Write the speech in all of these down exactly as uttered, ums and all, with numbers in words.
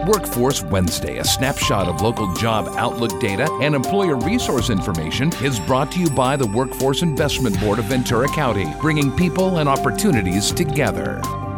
Workforce Wednesday, a snapshot of local job outlook data and employer resource information, is brought to you by the Workforce Investment Board of Ventura County, bringing people and opportunities together.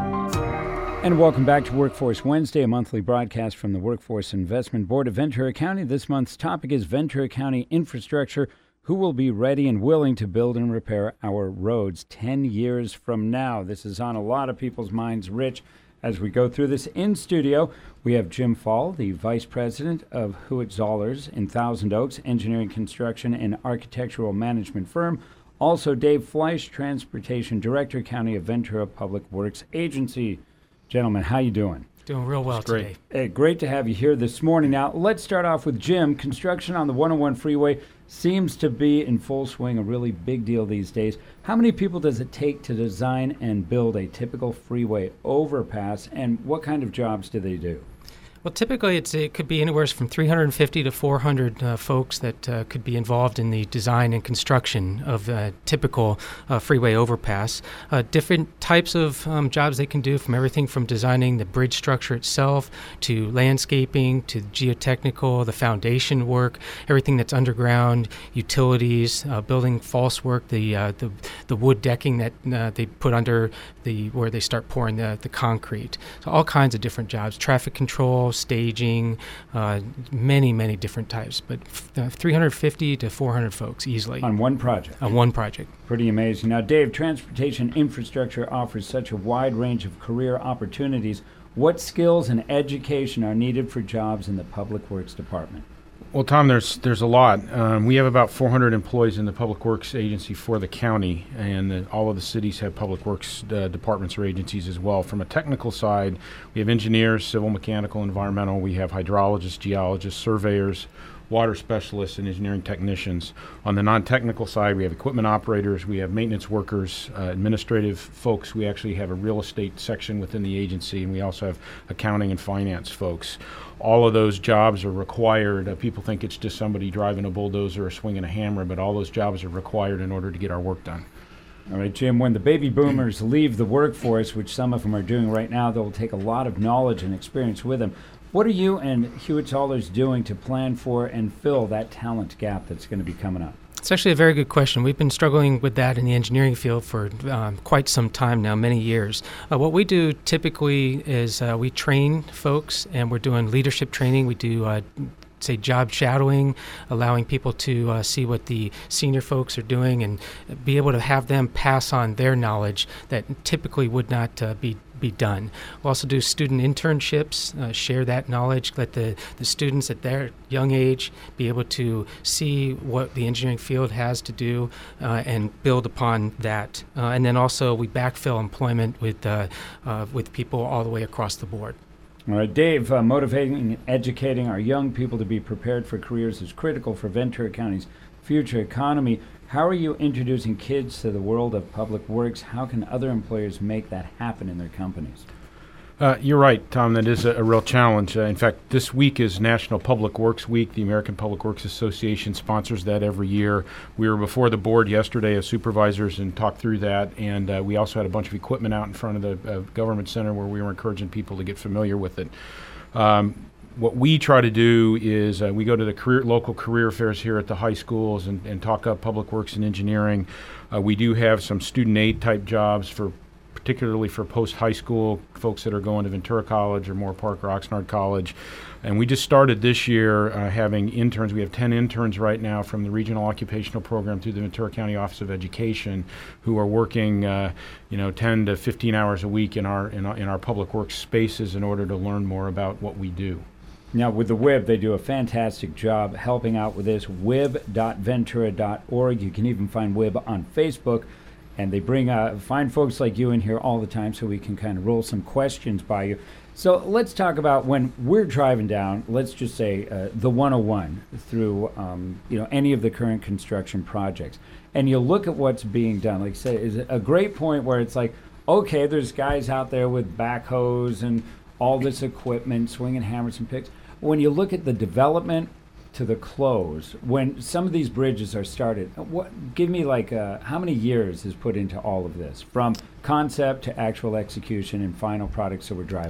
And welcome back to Workforce Wednesday, a monthly broadcast from the Workforce Investment Board of Ventura County. This month's topic is Ventura County infrastructure. Who will be ready and willing to build and repair our roads ten years from now? This is on a lot of people's minds. Rich, as we go through this in studio, we have Jim Fall, the Vice President of Hewitt Zollers in Thousand Oaks, engineering, construction, and architectural management firm. Also, Dave Fleisch, Transportation Director, County of Ventura Public Works Agency. Gentlemen, how you doing? Doing real well today. Hey, great to have you here this morning. Now, let's start off with Jim. Construction on the one oh one freeway seems to be in full swing, a really big deal these days. How many people does it take to design and build a typical freeway overpass, and what kind of jobs do they do? Well, typically it's, it could be anywhere from three hundred fifty to four hundred uh, folks that uh, could be involved in the design and construction of a typical uh, freeway overpass. Uh, different types of um, jobs they can do, from everything from designing the bridge structure itself to landscaping to geotechnical, the foundation work, everything that's underground, utilities, uh, building false work, the, uh, the the wood decking that uh, they put under the where they start pouring the, the concrete. So all kinds of different jobs, traffic control, staging, uh, many, many different types, but f- uh, three hundred fifty to four hundred folks easily. On one project? On one project. Pretty amazing. Now, Dave, transportation infrastructure offers such a wide range of career opportunities. What skills and education are needed for jobs in the Public Works Department? Well, Tom, there's there's a lot. Um, we have about four hundred employees in the Public Works Agency for the county, and the, all of the cities have Public Works uh, departments or agencies as well. From a technical side, we have engineers, civil, mechanical, environmental. We have hydrologists, geologists, surveyors, water specialists, and engineering technicians. On the non-technical side, we have equipment operators, we have maintenance workers, uh, administrative folks. We actually have a real estate section within the agency, and we also have accounting and finance folks. All of those jobs are required. Uh, people think it's just somebody driving a bulldozer or swinging a hammer, but all those jobs are required in order to get our work done. All right, Jim, when the baby boomers leave the workforce, which some of them are doing right now, they'll take a lot of knowledge and experience with them. What are you and Hewitt Zollers doing to plan for and fill that talent gap that's going to be coming up? It's actually a very good question. We've been struggling with that in the engineering field for um, quite some time now, many years. Uh, what we do typically is uh, we train folks, and we're doing leadership training. We do uh, say job shadowing, allowing people to uh, see what the senior folks are doing and be able to have them pass on their knowledge that typically would not uh, be be done. We'll also do student internships, uh, share that knowledge, let the, the students at their young age be able to see what the engineering field has to do uh, and build upon that. Uh, and then also we backfill employment with, uh, uh, with people all the way across the board. All right, Dave, uh, motivating and educating our young people to be prepared for careers is critical for Ventura County's future economy. How are you introducing kids to the world of public works? How can other employers make that happen in their companies? Uh, you're right, Tom. That is a, a real challenge. Uh, in fact, this week is National Public Works Week. The American Public Works Association sponsors that every year. We were before the board yesterday as supervisors and talked through that, and uh, we also had a bunch of equipment out in front of the uh, government center where we were encouraging people to get familiar with it. Um, What we try to do is uh, we go to the career, local career fairs here at the high schools and, and talk up public works and engineering. Uh, we do have some student aid type jobs for particularly for post-high school folks that are going to Ventura College or Moore Park or Oxnard College. And we just started this year uh, having interns. We have ten interns right now from the Regional Occupational Program through the Ventura County Office of Education who are working uh, you know, ten to fifteen hours a week in our, in our, in our public works spaces in order to learn more about what we do. Now, with the W I B, they do a fantastic job helping out with this, w i b dot ventura dot org. You can even find W I B on Facebook, and they bring uh, fine folks like you in here all the time so we can kind of roll some questions by you. So let's talk about when we're driving down, let's just say uh, the one oh one through um, you know, any of the current construction projects, and you look at what's being done. Like I say, is a great point where it's like, okay, there's guys out there with backhoes and all this equipment, swinging hammers and picks. When you look at the development to the close, when some of these bridges are started, what, give me like uh, how many years is put into all of this, from concept to actual execution and final product so we're driving on it?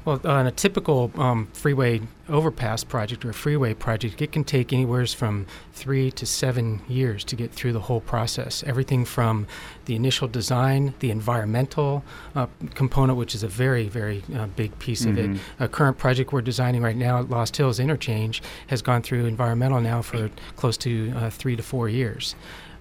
Well, on a typical um, freeway overpass project or a freeway project, it can take anywhere from three to seven years to get through the whole process. Everything from the initial design, the environmental uh, component, which is a very, very uh, big piece mm-hmm. of it. A current project we're designing right now at Lost Hills Interchange has gone through environmental now for close to uh, three to four years.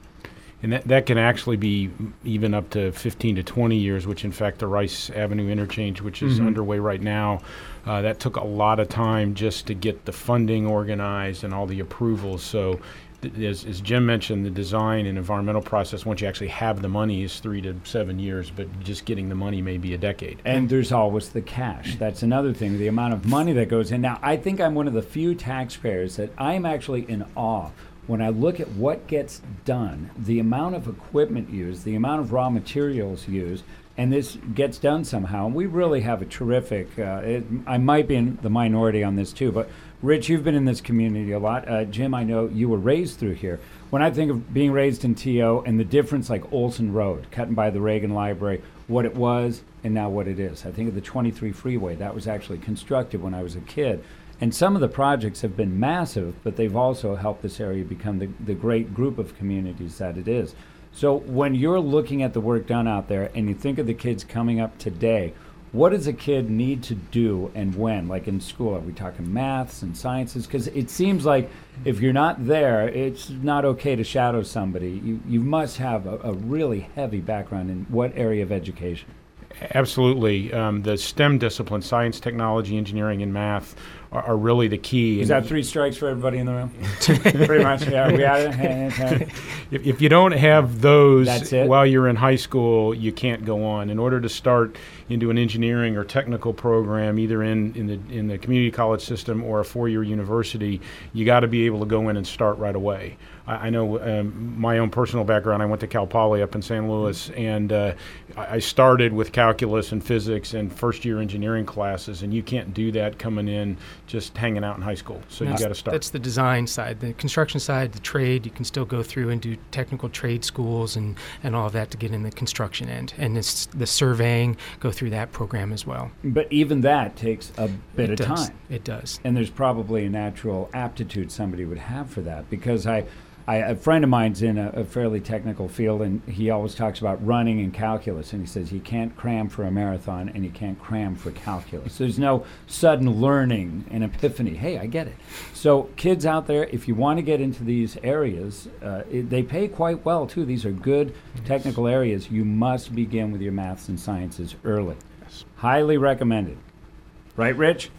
And that, that can actually be even up to fifteen to twenty years, which in fact the Rice Avenue interchange, which is mm-hmm. underway right now, uh, that took a lot of time just to get the funding organized and all the approvals. So th- as, as Jim mentioned, the design and environmental process, once you actually have the money, is three to seven years, but just getting the money may be a decade. And there's always the cash. That's another thing, the amount of money that goes in. Now, I think I'm one of the few taxpayers that I'm actually in awe when I look at what gets done, the amount of equipment used, the amount of raw materials used, and this gets done somehow. And we really have a terrific, uh, it, I might be in the minority on this too, but Rich, you've been in this community a lot. Uh, Jim, I know you were raised through here. When I think of being raised in T O and the difference like Olson Road, cutting by the Reagan Library, what it was and now what it is. I think of the twenty-three freeway. That was actually constructed when I was a kid. And some of the projects have been massive, but they've also helped this area become the, the great group of communities that it is. So when you're looking at the work done out there and you think of the kids coming up today, what does a kid need to do and when? Like in school, are we talking maths and sciences? Because it seems like if you're not there, it's not okay to shadow somebody. You, you must have a, a really heavy background in what area of education? Absolutely. Um, the STEM disciplines, science, technology, engineering, and math, are, are really the key. Is that three strikes for everybody in the room? Pretty much, yeah. We had it. if, if you don't have those That's it? while you're in high school, you can't go on. In order to start into an engineering or technical program, either in, in the in the community college system or a four-year university, you got to be able to go in and start right away. I, I know um, my own personal background. I went to Cal Poly up in Saint Louis, and uh, I, I started with calculus and physics and first-year engineering classes, and you can't do that coming in just hanging out in high school. So that's, you got to start. That's the design side. The construction side, the trade, you can still go through and do technical trade schools and, and all of that to get in the construction end. And this, the surveying, go through that program as well. But even that takes a bit it of does. time. It does. And there's probably a natural aptitude somebody would have for that, because I, I a friend of mine's in a, a fairly technical field, and he always talks about running and calculus, and he says he can't cram for a marathon and he can't cram for calculus. There's no sudden learning and epiphany. Hey, I get it. So kids out there, if you want to get into these areas, uh, it, they pay quite well too. These are good technical areas. You must begin with your maths and sciences early. Yes. Highly recommended. Right, Rich?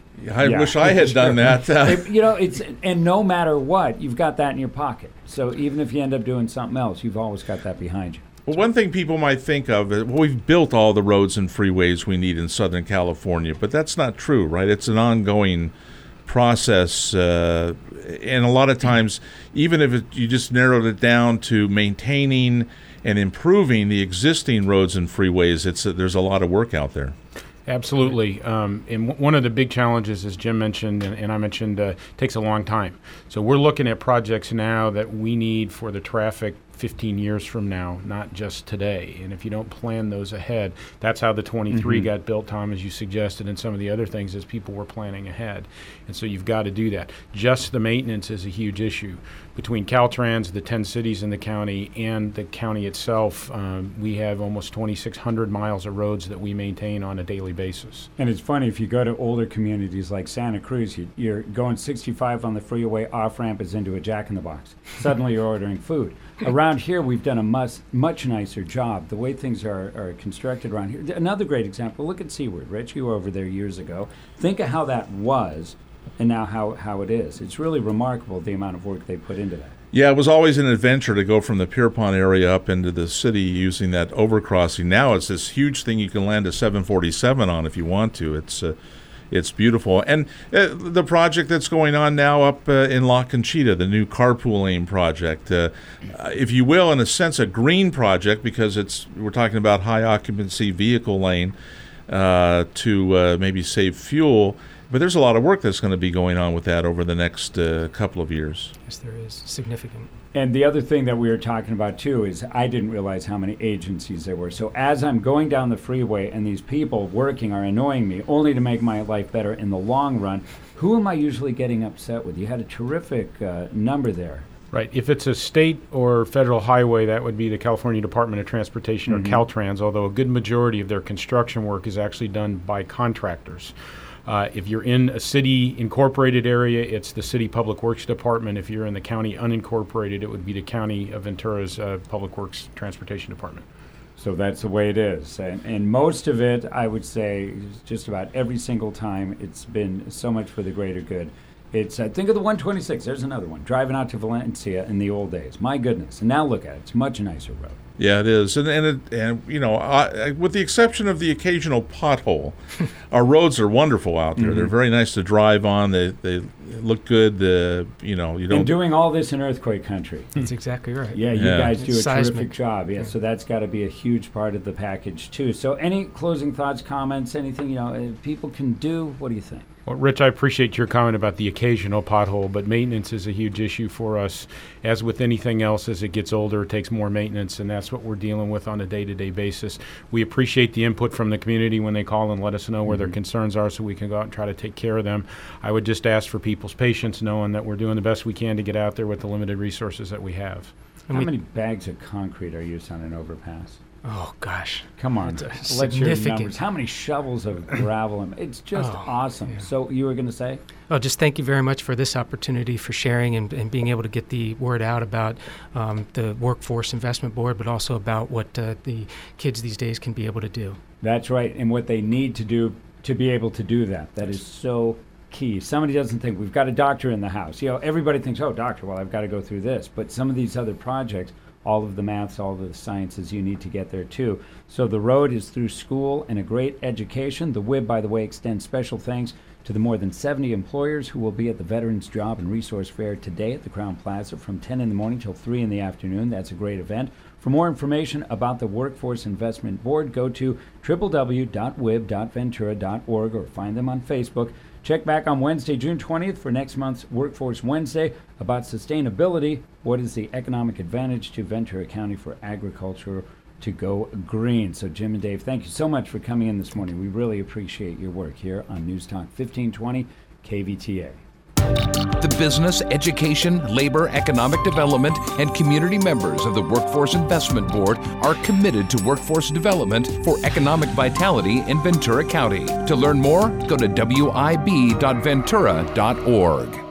I Yeah. wish I had done that. Uh, If- you know, it's and no matter what, you've got that in your pocket. So even if you end up doing something else, you've always got that behind you. well, one thing people might think of is, well, we've built all the roads and freeways we need in Southern California, but that's not true, right? It's an ongoing process, uh, and a lot of times, even if it, you just narrowed it down to maintaining and improving the existing roads and freeways, it's uh, there's a lot of work out there. Absolutely. Um, and w- one of the big challenges, as Jim mentioned and, and I mentioned, uh, takes a long time. So we're looking at projects now that we need for the traffic fifteen years from now, not just today. And if you don't plan those ahead, that's how the twenty-three mm-hmm. got built, Tom, as you suggested, and some of the other things as people were planning ahead. And so you've got to do that. Just the maintenance is a huge issue. Between Caltrans, the ten cities in the county, and the county itself, um, we have almost twenty-six hundred miles of roads that we maintain on a daily basis. And it's funny, if you go to older communities like Santa Cruz, you, you're going sixty-five on the freeway, off-ramp is into a Jack-in-the-Box. Suddenly you're ordering food. Around here, we've done a much, much nicer job. The way things are, are constructed around here. Another great example, look at Seaward. Rich, you were over there years ago. Think of how that was and now how, how it is. It's really remarkable the amount of work they put into that. Yeah, it was always an adventure to go from the Pierpont area up into the city using that overcrossing. Now it's this huge thing you can land a seven forty-seven on if you want to. It's uh, it's beautiful. And uh, the project that's going on now up uh, in La Conchita, the new carpool lane project, uh, uh, if you will, in a sense, a green project, because it's we're talking about high occupancy vehicle lane. uh, to uh, maybe save fuel. But there's a lot of work that's going to be going on with that over the next uh, couple of years. Yes, there is. Significant. And the other thing that we were talking about, too, is I didn't realize how many agencies there were. So as I'm going down the freeway and these people working are annoying me only to make my life better in the long run, who am I usually getting upset with? You had a terrific uh, number there. Right. If it's a state or federal highway, that would be the California Department of Transportation mm-hmm. or Caltrans, although a good majority of their construction work is actually done by contractors. Uh, if you're in a city incorporated area, it's the City Public Works Department. If you're in the county unincorporated, it would be the County of Ventura's uh, Public Works Transportation Department. So that's the way it is. And, and most of it, I would say, just about every single time, it's been so much for the greater good. It's uh, think of the one twenty-six. There's another one. Driving out to Valencia in the old days. My goodness. And now look at it. It's a much nicer road. Yeah, it is, and and, it, and you know, I, I, with the exception of the occasional pothole, our roads are wonderful out there. Mm-hmm. They're very nice to drive on. They they look good. Uh, you know, you don't. And doing all this in earthquake country. That's exactly right. Yeah, you yeah. guys do it's a seismic. terrific job. Yeah, yeah. So that's got to be a huge part of the package too. So any closing thoughts, comments, anything you know people can do? What do you think? Well, Rich, I appreciate your comment about the occasional pothole, but maintenance is a huge issue for us. As with anything else, as it gets older, it takes more maintenance, and that's what we're dealing with on a day-to-day basis. We appreciate the input from the community when they call and let us know where mm-hmm. their concerns are so we can go out and try to take care of them. I would just ask for people's patience, knowing that we're doing the best we can to get out there with the limited resources that we have. How many bags of concrete are used on an overpass? Oh, gosh. Come on. Let's hear the numbers. How many shovels of gravel? It's just oh, awesome. Yeah. So you were going to say? Oh, just thank you very much for this opportunity, for sharing and, and being able to get the word out about um, the Workforce Investment Board, but also about what uh, the kids these days can be able to do. That's right, and what they need to do to be able to do that. That is so key. Somebody doesn't think, we've got a doctor in the house. You know, everybody thinks, oh, doctor, well, I've got to go through this. But some of these other projects, all of the maths, all of the sciences, you need to get there too. So the road is through school and a great education. The W I B, by the way, extends special thanks to the more than seventy employers who will be at the Veterans Job and Resource Fair today at the Crowne Plaza from ten in the morning till three in the afternoon. That's a great event. For more information about the Workforce Investment Board, go to w w w dot w i b dot ventura dot org or find them on Facebook. Check back on Wednesday, June twentieth for next month's Workforce Wednesday about sustainability. What is the economic advantage to Ventura County for agriculture to go green? So Jim and Dave, thank you so much for coming in this morning. We really appreciate your work here on News Talk fifteen twenty K V T A. The business, education, labor, economic development, and community members of the Workforce Investment Board are committed to workforce development for economic vitality in Ventura County. To learn more, go to w i b dot ventura dot org.